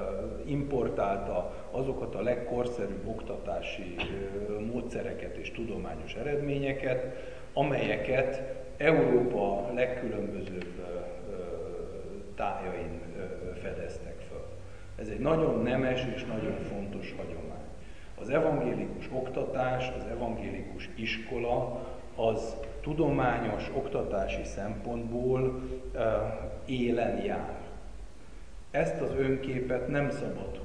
importálta azokat a legkorszerűbb oktatási módszereket és tudományos eredményeket, amelyeket Európa legkülönbözőbb tájain fedeztek föl. Ez egy nagyon nemes és nagyon fontos hagyomány. Az evangélikus oktatás, az evangélikus iskola az tudományos oktatási szempontból élen jár. Ezt az önképet nem szabad,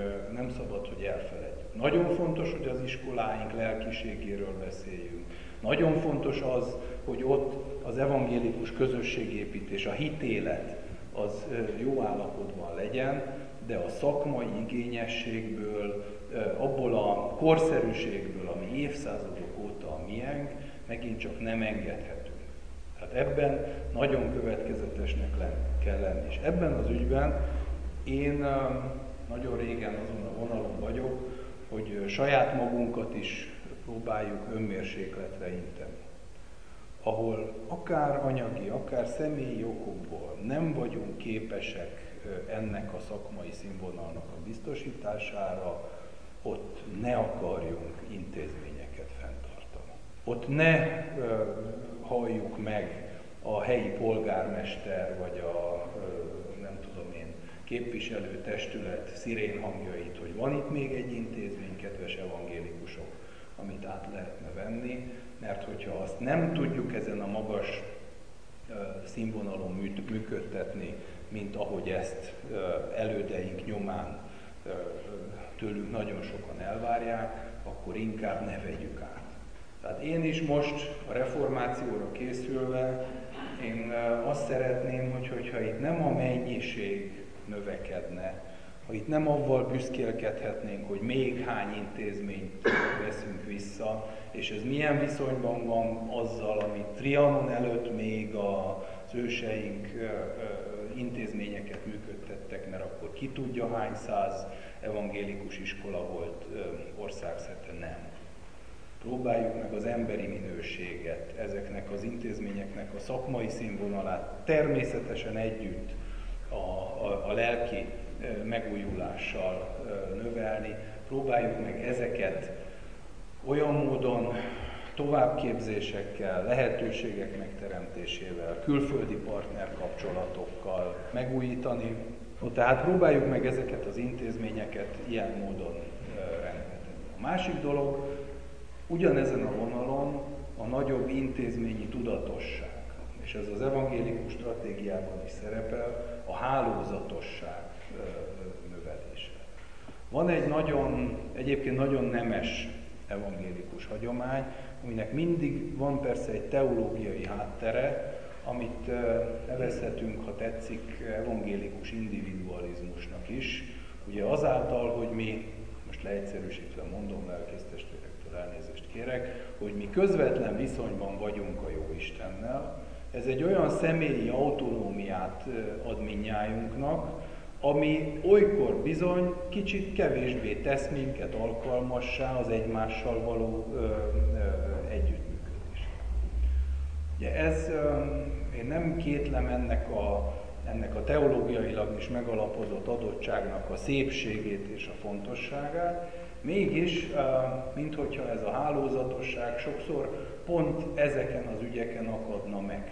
hogy elfeledjük. Nagyon fontos, hogy az iskoláink lelkiségéről beszéljünk. Nagyon fontos az, hogy ott az evangélikus közösségépítés, a hitélet az jó állapotban legyen, de a szakmai igényességből, abból a korszerűségből, ami évszázadok óta a miénk, megint csak nem engedhetünk. Tehát ebben nagyon következetesnek kell lenni. És ebben az ügyben én nagyon régen azon a vonalon vagyok, hogy saját magunkat is próbáljuk önmérsékletre inteni. Ahol akár anyagi, akár személyi okokból nem vagyunk képesek ennek a szakmai színvonalnak a biztosítására, ott ne akarjunk intézményeket fenntartani. Ott ne halljuk meg a helyi polgármester vagy a nem tudom én, képviselőtestület szirénhangjait, hogy van itt még egy intézmény, kedves evangélikusok, amit át lehetne venni, mert hogyha azt nem tudjuk ezen a magas színvonalon működtetni, mint ahogy ezt elődeink nyomán tőlünk nagyon sokan elvárják, akkor inkább ne vegyük át. Tehát én is most a reformációra készülve, én azt szeretném, hogyha itt nem a mennyiség növekedne, ha itt nem avval büszkélkedhetnénk, hogy még hány intézményt veszünk vissza, és ez milyen viszonyban van azzal, amit Trianon előtt még az őseink intézményeket működtettek, mert akkor ki tudja hány száz evangélikus iskola volt országszerte, nem. Próbáljuk meg az emberi minőséget, ezeknek az intézményeknek a szakmai színvonalát természetesen együtt a lelki megújulással növelni. Próbáljuk meg ezeket olyan módon továbbképzésekkel, lehetőségek megteremtésével, külföldi partnerkapcsolatokkal megújítani. Tehát próbáljuk meg ezeket az intézményeket ilyen módon rendbe tenni. A másik dolog, ugyanezen a vonalon a nagyobb intézményi tudatosság, és ez az evangélikus stratégiában is szerepel, a hálózatosság növelése. Van egy egyébként nagyon nemes evangélikus hagyomány, aminek mindig van persze egy teológiai háttere, amit nevezhetünk, ha tetszik, evangélikus individualizmusnak is. Ugye azáltal, hogy mi, most leegyszerűsítve mondom, lelkésztestvérektől elnézést kérek, hogy mi közvetlen viszonyban vagyunk a Jóistennel, ez egy olyan személyi autonómiát ad mindnyájunknak, ami olykor bizony kicsit kevésbé tesz minket alkalmassá az egymással való együttműködésre. Ugye én nem kétlem ennek a ennek a teológiailag is megalapozott adottságnak a szépségét és a fontosságát, mégis, minthogyha ez a hálózatosság sokszor pont ezeken az ügyeken akadna meg.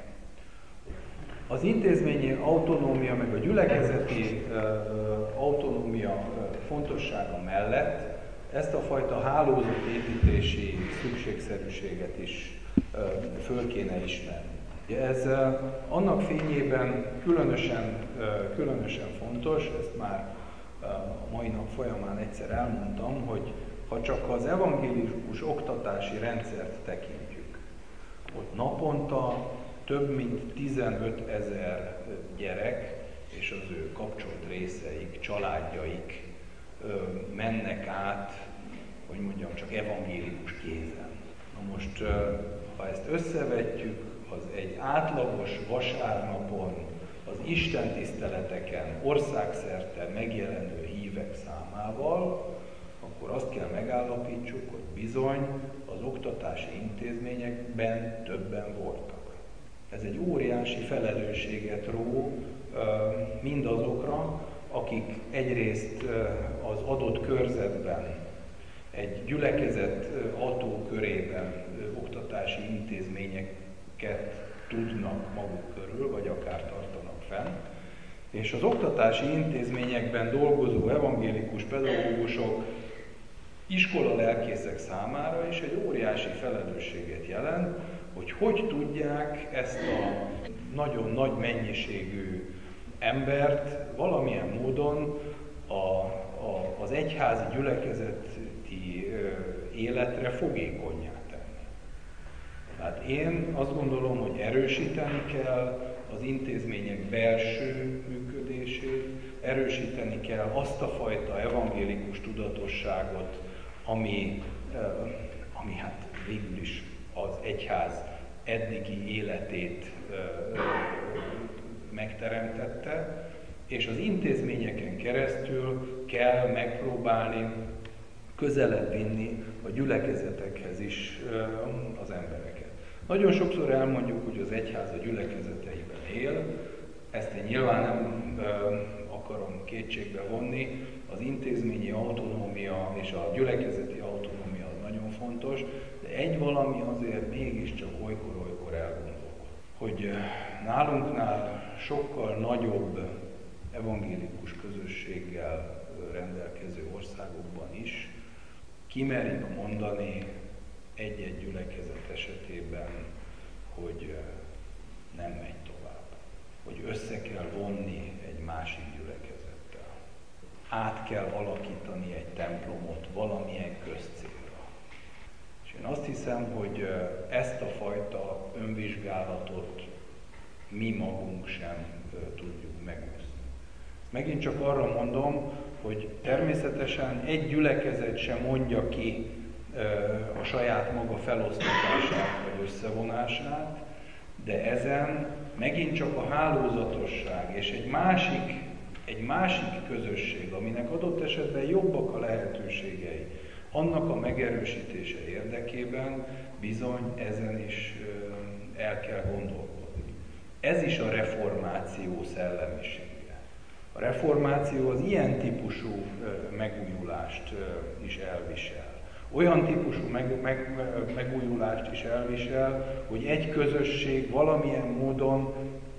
Az intézményi autonómia, meg a gyülekezeti autonómia fontossága mellett ezt a fajta hálózatépítési szükségszerűséget is föl kéne ismerni. Ez annak fényében különösen fontos, ezt már a mai nap folyamán egyszer elmondtam, hogy ha csak az evangélikus oktatási rendszert tekintjük, ott naponta több mint 15 000 gyerek és az ő kapcsolt részeik, családjaik mennek át, hogy mondjam, csak evangélikus kézen. Na most, ha ezt összevetjük, az egy átlagos vasárnapon az istentiszteleteken országszerte megjelenő hívek számával, akkor azt kell megállapítsuk, hogy bizony az oktatási intézményekben többen voltak. Ez egy óriási felelősséget ró mindazokra, akik egyrészt az adott körzetben, egy gyülekezet hatókörében oktatási intézményeket tudnak maguk körül, vagy akár tartanak fenn, és az oktatási intézményekben dolgozó evangélikus pedagógusok, iskolalelkészek számára is egy óriási felelősséget jelent, hogy tudják ezt a nagyon nagy mennyiségű embert valamilyen módon az egyházi gyülekezeti életre fogékonnyá tenni. Tehát én azt gondolom, hogy erősíteni kell az intézmények belső működését, erősíteni kell azt a fajta evangélikus tudatosságot, ami hát végül is az egyház eddigi életét megteremtette, és az intézményeken keresztül kell megpróbálni közelebb vinni a gyülekezetekhez is az embereket. Nagyon sokszor elmondjuk, hogy az egyház a gyülekezeteiben él, ezt én nyilván nem akarom kétségbe vonni, az intézményi autonómia és a gyülekezeti autonómia az nagyon fontos, de egy valami azért mégiscsak olykor elgondolkod, hogy nálunknál sokkal nagyobb evangélikus közösséggel rendelkező országokban is kimerik mondani egy-egy gyülekezet esetében, hogy nem megy tovább, hogy össze kell vonni egy másik gyülekezettel. Át kell alakítani egy templomot valamilyen közcélra. És én azt hiszem, hogy ezt a fajta önvizsgálatot mi magunk sem tudjuk megúszni. Megint csak arra mondom, hogy természetesen egy gyülekezet sem mondja ki a saját maga felosztatását vagy összevonását, de ezen megint csak a hálózatosság és egy másik közösség, aminek adott esetben jobbak a lehetőségei, annak a megerősítése érdekében bizony ezen is el kell gondolkodni. Ez is a reformáció szellemisége. A reformáció az ilyen típusú megújulást is elvisel. Olyan típusú megújulást is elvisel, hogy egy közösség valamilyen módon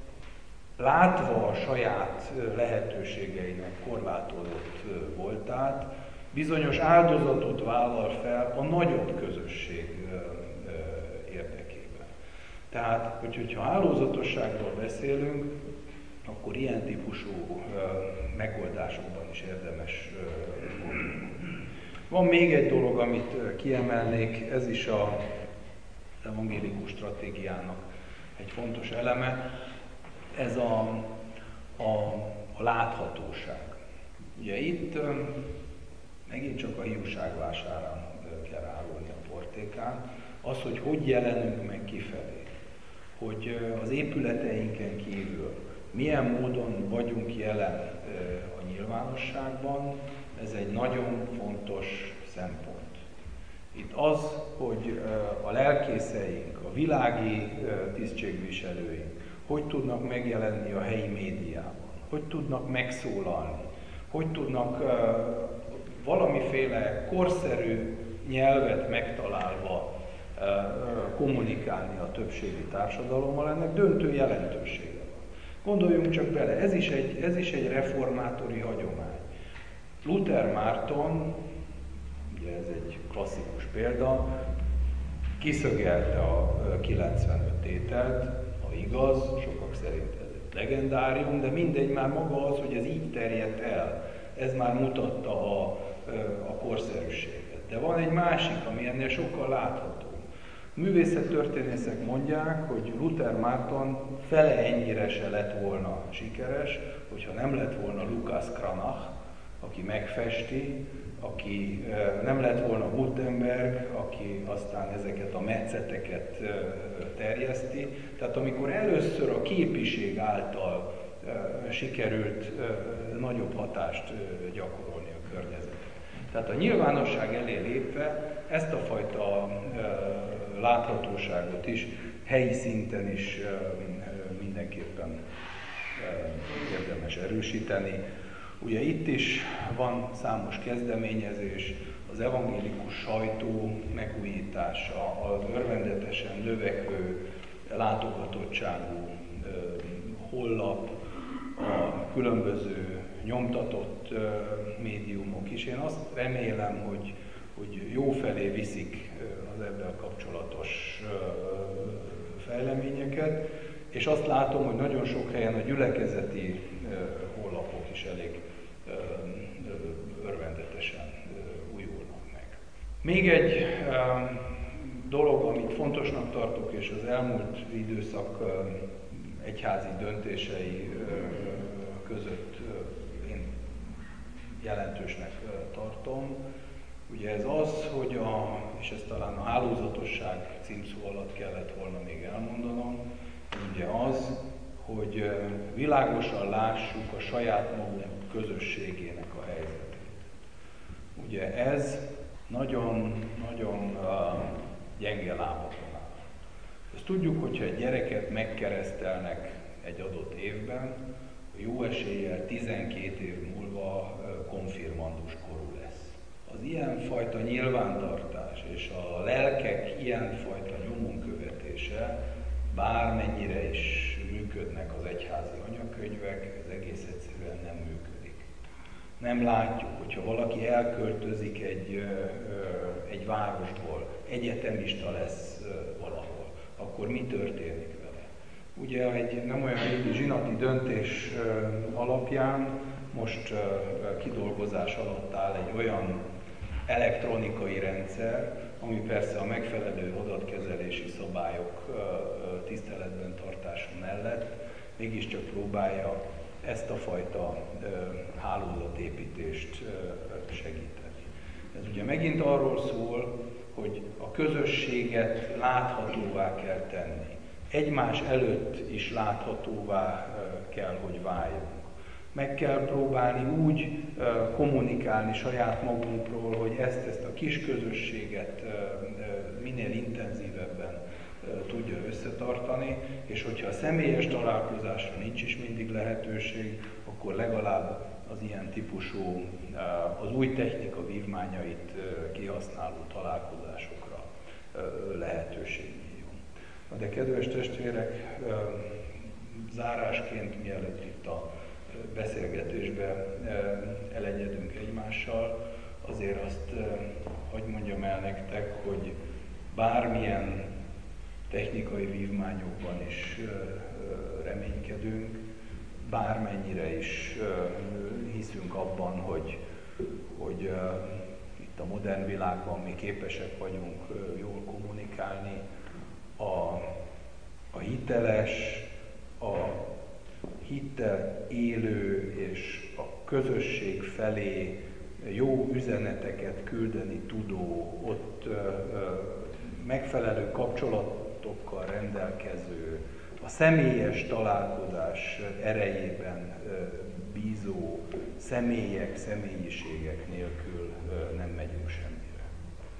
látva a saját lehetőségeinek korlátozott voltát, bizonyos áldozatot vállal fel a nagyobb közösség érdekében. Tehát, hogyha hálózatosságról beszélünk, akkor ilyen típusú megoldásokban is érdemes gondolni. Van még egy dolog, amit kiemelnék, ez is az evangélikus stratégiának egy fontos eleme, ez a láthatóság. Ugye itt megint csak a hiúságvására kell rágolni a portékán, az, hogy jelenünk meg kifelé, hogy az épületeinken kívül milyen módon vagyunk jelen a nyilvánosságban, ez egy nagyon fontos szempont. Itt az, hogy a lelkészeink, a világi tisztségviselőink hogy tudnak megjelenni a helyi médiában, hogy tudnak megszólalni, hogy tudnak valamiféle korszerű nyelvet megtalálva kommunikálni a többségi társadalommal, ennek döntő jelentősége van. Gondoljunk csak bele, ez is egy reformátori hagyomány. Luther Márton, ugye ez egy klasszikus példa, kiszögelte a 95 tételt, ha igaz, sokak szerint ez egy legendárium, de mindegy, már maga az, hogy ez így terjedt el, ez már mutatta a korszerűséget. De van egy másik, ami ennél sokkal látható. Művészettörténészek mondják, hogy Luther Márton fele ennyire se lett volna sikeres, hogyha nem lett volna Lukács Cranach, aki megfesti, aki nem lett volna Gutenberg, aki aztán ezeket a metszeteket terjeszti. Tehát amikor először a képiség által sikerült nagyobb hatást gyakorolni a környezetre. Tehát a nyilvánosság elé lépve ezt a fajta láthatóságot is helyi szinten is mindenképpen érdemes erősíteni. Ugye itt is van számos kezdeményezés, az evangélikus sajtó megújítása, az örvendetesen növekvő látogatottságú honlap, a különböző nyomtatott médiumok is. Én azt remélem, hogy jó felé viszik az ebben kapcsolatos fejleményeket, és azt látom, hogy nagyon sok helyen a gyülekezeti honlapok is elég örvendetesen újulnak meg. Még egy dolog, amit fontosnak tartok, és az elmúlt időszak egyházi döntései között én jelentősnek tartom. Ugye ez az, hogy és ezt talán a hálózatosság címszó alatt kellett volna még elmondanom, ugye az, hogy világosan lássuk a saját magunk közösségének a helyzetét. Ugye ez nagyon gyenge lábakon áll. Ezt tudjuk, hogyha egy gyereket megkeresztelnek egy adott évben, jó eséllyel 12 év múlva konfirmandus korú lesz. Az ilyenfajta nyilvántartás és a lelkek ilyenfajta nyomon követése, bármennyire is működnek az egyházi anyakönyvek, ez egész egyszerűen nem működik. Nem látjuk, hogyha valaki elköltözik egy városból, egyetemista lesz valahol, akkor mi történik vele? Ugye egy nem olyan régi zsinati döntés alapján most kidolgozás alatt áll egy olyan elektronikai rendszer, ami persze a megfelelő adatkezelési szabályok tiszteletben tartása mellett mégiscsak próbálja ezt a fajta hálózatépítést segíteni. Ez ugye megint arról szól, hogy a közösséget láthatóvá kell tenni. Egymás előtt is láthatóvá kell, hogy váljunk. Meg kell próbálni úgy kommunikálni saját magunkról, hogy ezt a kis közösséget minél intenzívebben tudja összetartani, és hogyha a személyes találkozásra nincs is mindig lehetőség, akkor legalább az ilyen típusú, az új technika vívmányait kihasználó találkozásokra lehetőség nyíljon. De kedves testvérek, zárásként, mielőtt itt a beszélgetésbe elegyedünk egymással, azért azt hadd mondjam el nektek, hogy bármilyen technikai vívmányokban is reménykedünk, bármennyire is hiszünk abban, hogy itt a modern világban mi képesek vagyunk jól kommunikálni, a hiteles, a hittel élő és a közösség felé jó üzeneteket küldeni tudó, ott megfelelő kapcsolatokkal rendelkező, a személyes találkozás erejében bízó személyek, személyiségek nélkül nem megyünk semmire.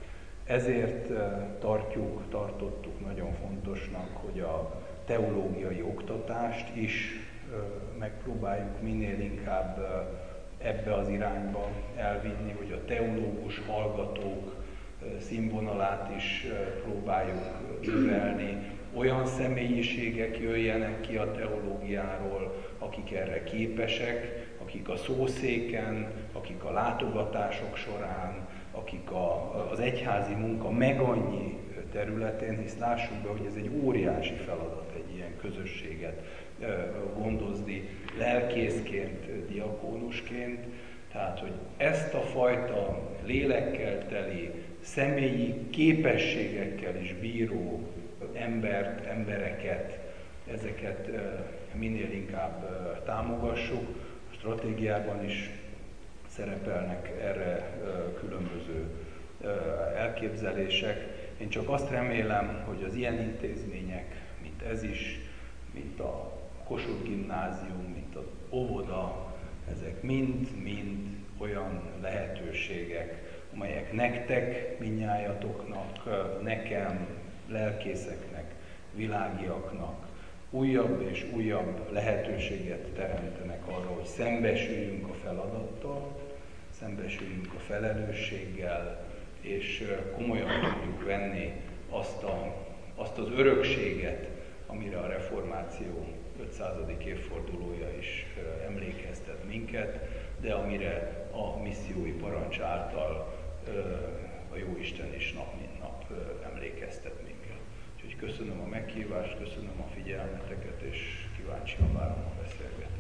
Ezért tartottuk nagyon fontosnak, hogy a teológiai oktatást is megpróbáljuk minél inkább ebbe az irányba elvinni, hogy a teológus hallgatók színvonalát is próbáljuk növelni, olyan személyiségek jöjjenek ki a teológiáról, akik erre képesek, akik a szószéken, akik a látogatások során, akik az egyházi munka meg annyi területén, hisz lássuk be, hogy ez egy óriási feladat egy ilyen közösséget gondozni lelkészként, diakónusként, tehát, hogy ezt a fajta lélekkel teli, személyi képességekkel is bíró embereket, ezeket minél inkább támogassuk. A stratégiában is szerepelnek erre különböző elképzelések. Én csak azt remélem, hogy az ilyen intézmények, mint ez is, mint a Kossuth Gimnázium, mint az óvoda, ezek mind-mind olyan lehetőségek, amelyek nektek, mindnyájatoknak, nekem, lelkészeknek, világiaknak újabb és újabb lehetőséget teremtenek arra, hogy szembesüljünk a feladattal, szembesüljünk a felelősséggel, és komolyan tudjuk venni azt az örökséget, amire a reformáció 500. évfordulója is emlékeztet minket, de amire a missziói parancs által a Jóisten is nap mint nap emlékeztet minket. Úgyhogy köszönöm a meghívást, köszönöm a figyelmeteket, és kíváncsian várom a beszélgetést.